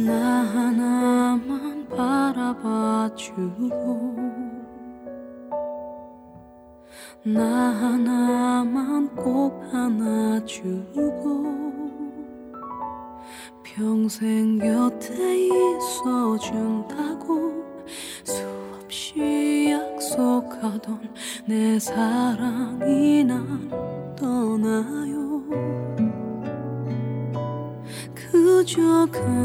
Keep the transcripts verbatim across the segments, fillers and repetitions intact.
나 하나만 바라봐주고 나 하나만 꼭 안아주고 평생 곁에 있어준다고 수없이 약속하던 내 사랑이 난 떠나요. 그저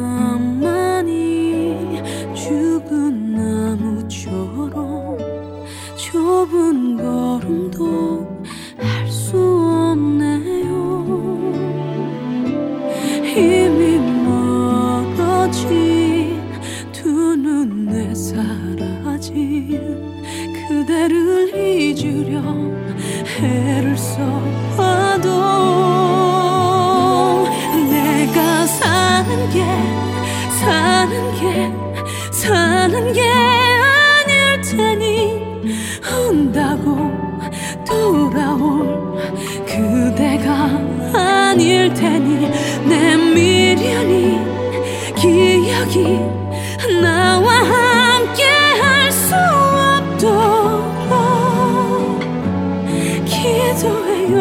가만히 죽은 나무처럼 좁은 걸음도 할 수 없네요. 이미 멀어진 두 눈에 사라진 그대를 잊으려 애를 써봐도 내가 사는 게 사는 게 사는 게 아닐 테니 온다고 돌아올 그대가 아닐 테니 내 미련이 기억이 나와 함께 할 수 없도록 기도해요.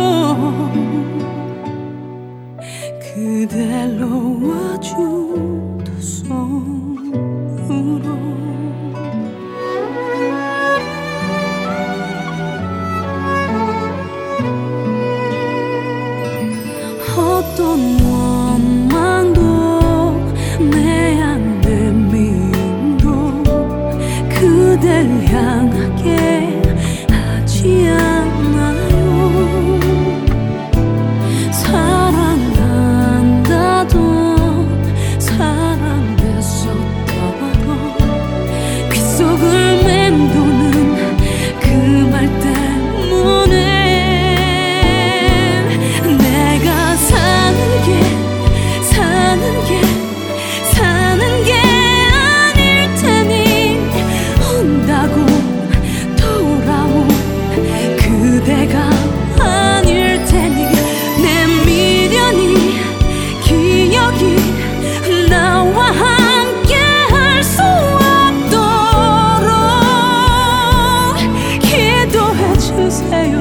그댈 놓아준 두 손으로 어떤 원망도 내 안에 미움도 그댈 향하게 하지 않아요. 사랑한다던 사랑했었다던 귓속을 맴도는 그 말 때문에 내가 사는 게 사는 게 사는 게 아닐 테니 온다고 돌아온 그대가 아닐 테니 내 미련이 기억이 나와 함께 할 수 없도록 기도해 주세요.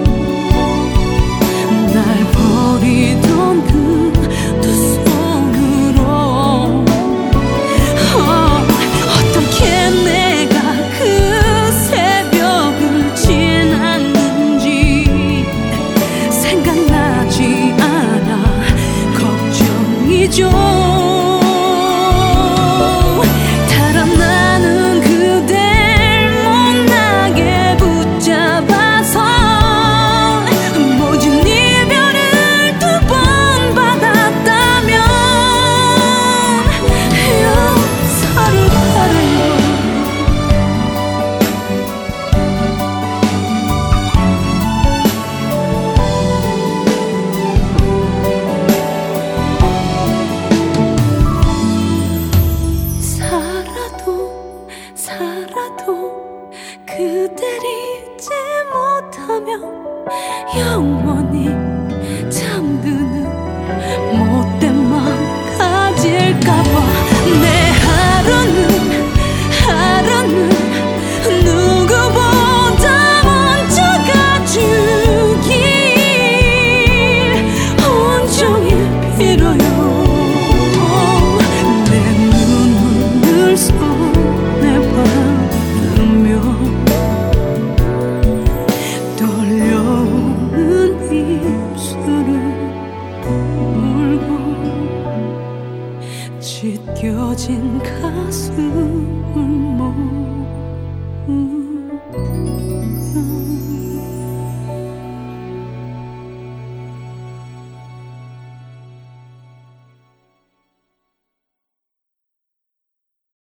날 버리던 그 두 손으로 어, 어떻게 내가 그 새벽을 지났는지 생각나지 않아 걱정이죠. 달아나는 그댈 못나게 붙잡아서 모진 이별을 두 번 받았다면 용서를 바래요. 살아도 살아도 그댈 잊지 못하며 영원히 잠드는 못된 맘 가질까봐 내 하루는 하루는 누구보다 먼저 가주길 온종일 빌어요. 내 눈물을 손에 받으며 떨려오는 입술을 물고 찢겨진 가슴을 모으고